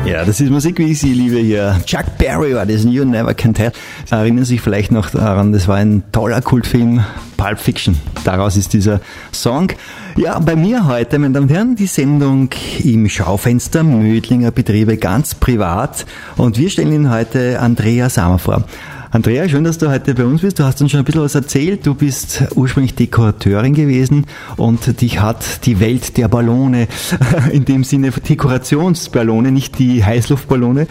Ja, das ist Musik, wie ich sie liebe hier. Chuck Berry war das, You Never Can Tell. Sie erinnern sich vielleicht noch daran, das war ein toller Kultfilm, Pulp Fiction. Daraus ist dieser Song. Ja, bei mir heute, meine Damen und Herren, die Sendung im Schaufenster Mödlinger Betriebe ganz privat. Und wir stellen Ihnen heute Andrea Samer vor. Andrea, schön, dass du heute bei uns bist. Du hast uns schon ein bisschen was erzählt. Du bist ursprünglich Dekorateurin gewesen und dich hat die Welt der Ballone, in dem Sinne Dekorationsballone, nicht die Heißluftballone,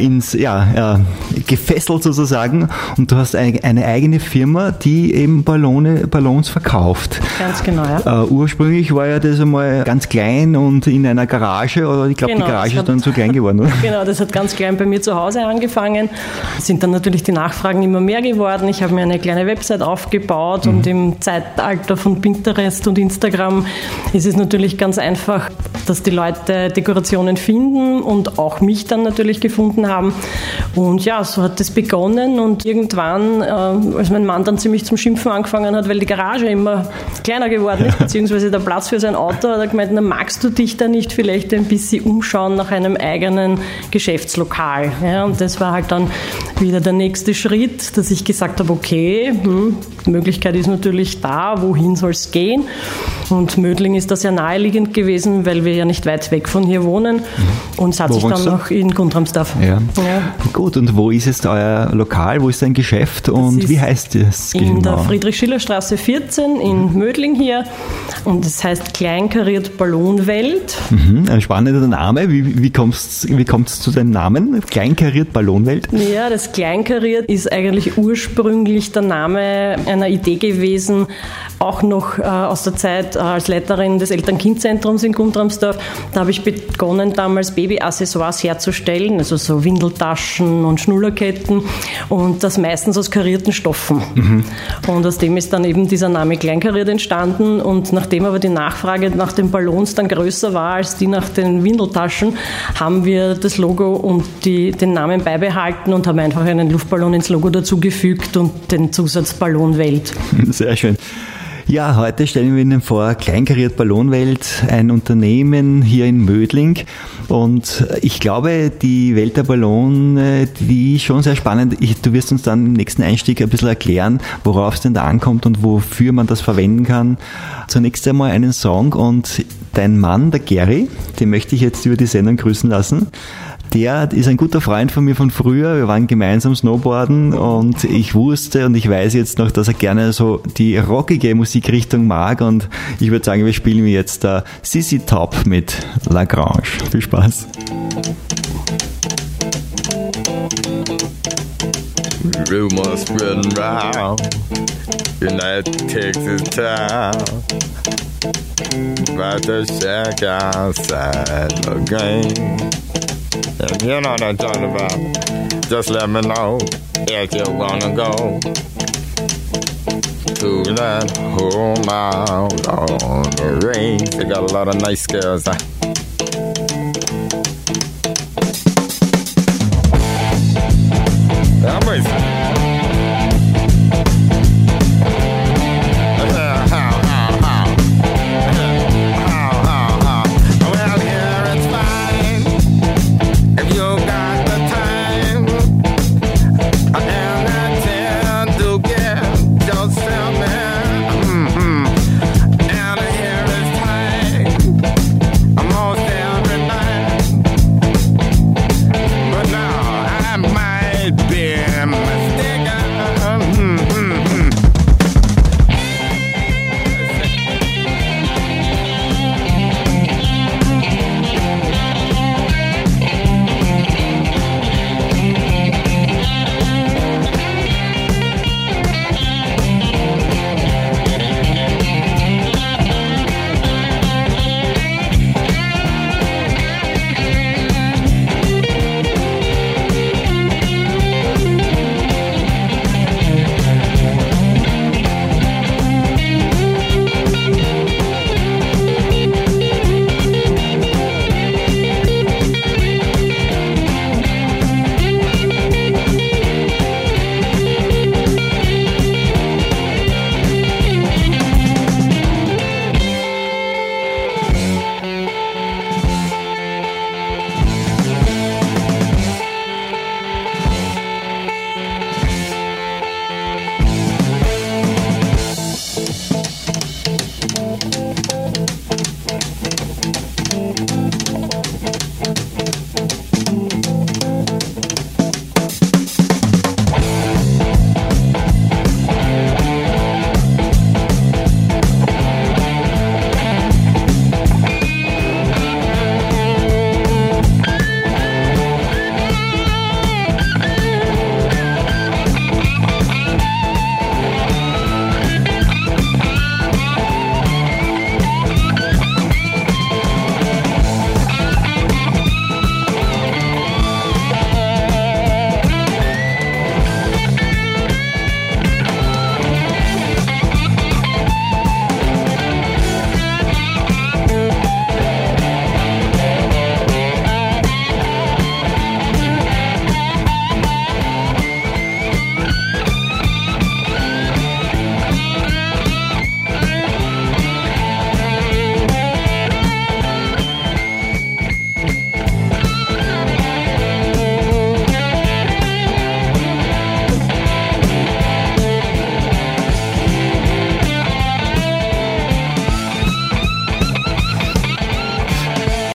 gefesselt sozusagen. Und du hast eine eigene Firma, die eben Ballons verkauft. Ganz genau, ja. Ursprünglich war ja das einmal ganz klein und in einer Garage, oder ich glaube, die Garage ist dann zu klein geworden, oder? Genau, das hat ganz klein bei mir zu Hause angefangen. Sind dann natürlich die Nachfragen immer mehr geworden. Ich habe mir eine kleine Website aufgebaut und im Zeitalter von Pinterest und Instagram ist es natürlich ganz einfach, dass die Leute Dekorationen finden und auch mich dann natürlich gefunden haben. Und ja, so hat es begonnen und irgendwann, als mein Mann dann ziemlich zum Schimpfen angefangen hat, weil die Garage immer kleiner geworden ist, beziehungsweise der Platz für sein Auto, hat er gemeint, na, magst du dich da nicht vielleicht ein bisschen umschauen nach einem eigenen Geschäftslokal? Ja, und das war halt dann wieder der nächste Schritt, dass ich gesagt habe, okay, die Möglichkeit ist natürlich da, wohin soll es gehen? Und Mödling ist da sehr naheliegend gewesen, weil wir ja nicht weit weg von hier wohnen. Und es hat sich dann noch in Guntramsdorf. Ja. Gut, und wo ist jetzt euer Lokal, wo ist dein Geschäft und wie heißt es genau? In der Friedrich-Schiller-Straße 14 in Mödling hier und es heißt Kleinkariert Ballonwelt. Ein spannender Name. Wie kommst zu deinem Namen? Kleinkariert Ballonwelt? Ja, das Kleinkariert ist eigentlich ursprünglich der Name einer Idee gewesen, auch noch aus der Zeit als Leiterin des Eltern-Kind-Zentrums in Guntramsdorf. Da habe ich begonnen, damals Babyaccessoires herzustellen, also so Windeltaschen und Schnullerketten und das meistens aus karierten Stoffen. Und aus dem ist dann eben dieser Name Kleinkariert entstanden und nachdem aber die Nachfrage nach den Ballons dann größer war als die nach den Windeltaschen, haben wir das Logo und den Namen beibehalten und haben einfach einen Luftballon ins Logo dazugefügt und den Zusatz Ballonwelt. Sehr schön. Ja, heute stellen wir Ihnen vor, Kleinkariert Ballonwelt, ein Unternehmen hier in Mödling. Und ich glaube, die Welt der Ballone, die ist schon sehr spannend. Du wirst uns dann im nächsten Einstieg ein bisschen erklären, worauf es denn da ankommt und wofür man das verwenden kann. Zunächst einmal einen Song und dein Mann, der Gary, den möchte ich jetzt über die Sendung grüßen lassen. Der ist ein guter Freund von mir von früher. Wir waren gemeinsam Snowboarden und ich wusste und ich weiß jetzt noch, dass er gerne so die rockige Musikrichtung mag und ich würde sagen, wir spielen jetzt ZZ Top mit Lagrange. Viel Spaß. Rumors spreading round United Texas town about the shack outside Lagrange. If you know what I'm talking about, just let me know if you wanna go to that whole mile on the range. They got a lot of nice girls.